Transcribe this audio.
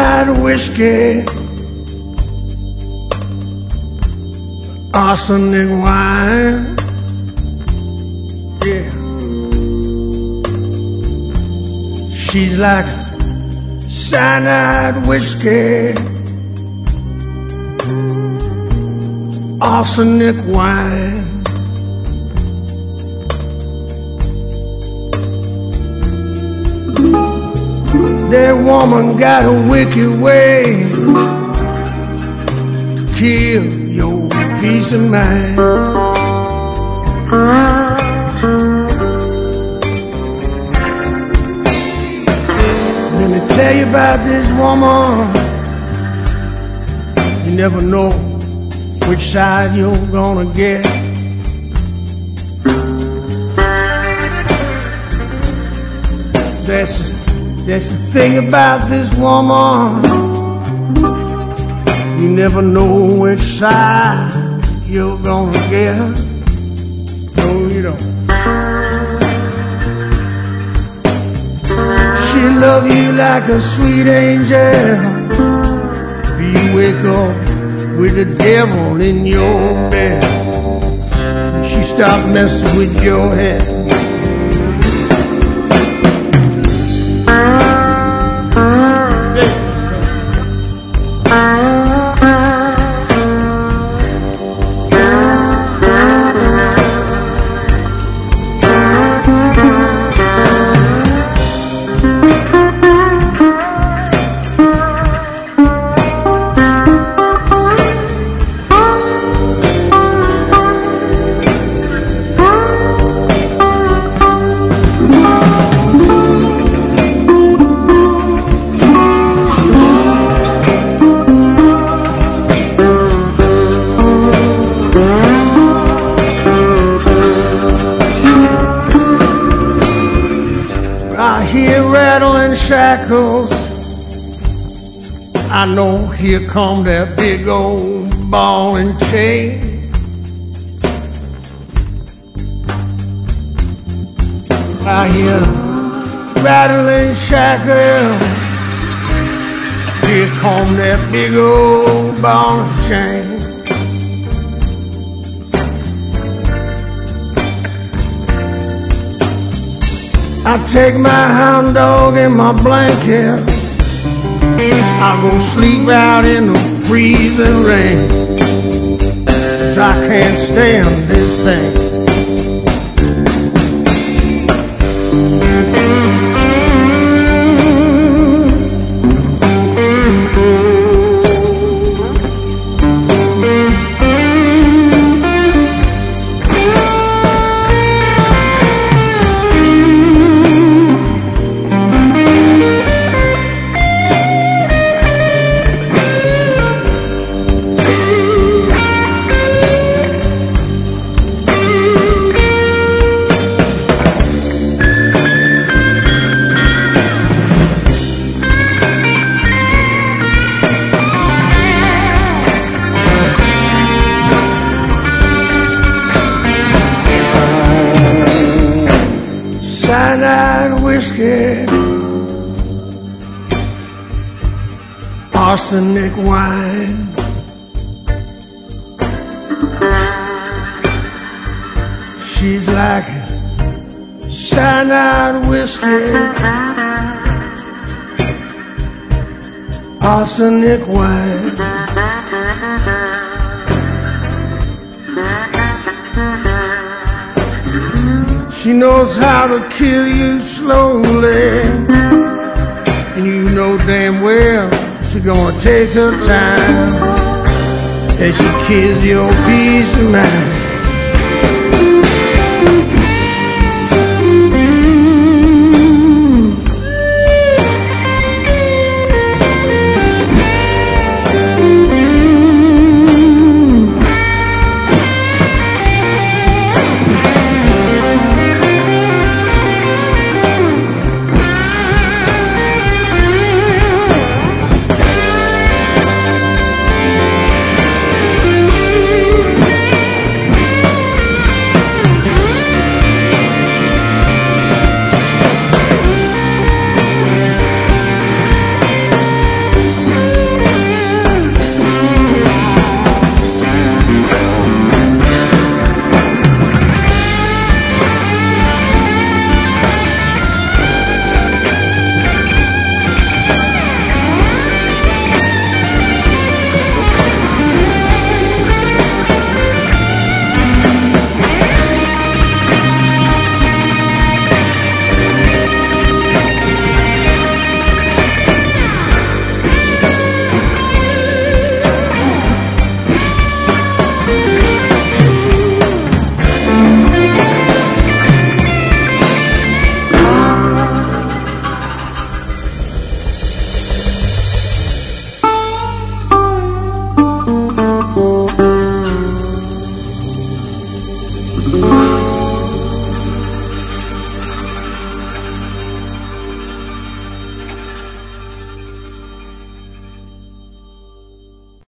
cyanide whiskey, arsenic wine, yeah. She's like cyanide whiskey, arsenic wine. That woman got a wicked way to kill your peace of mind. Let me tell you about this woman. You never know which side you're gonna get. That's the thing about this woman. You never know which side you're gonna get. No, you don't. She love you like a sweet angel. You wake up with the devil in your bed. She stop messing with your head. I hear rattling shackles. I know here come that big old ball and chain. I hear rattling shackles. Here come that big old ball and chain. I take my hound dog and my blanket. I go sleep out in the freezing rain, 'cause I can't stand this thing. Cyanide whiskey, arsenic wine. She's like cyanide whiskey, arsenic wine. She knows how to kill you slowly, and you know damn well she's gonna take her time as she kills your peace of mind.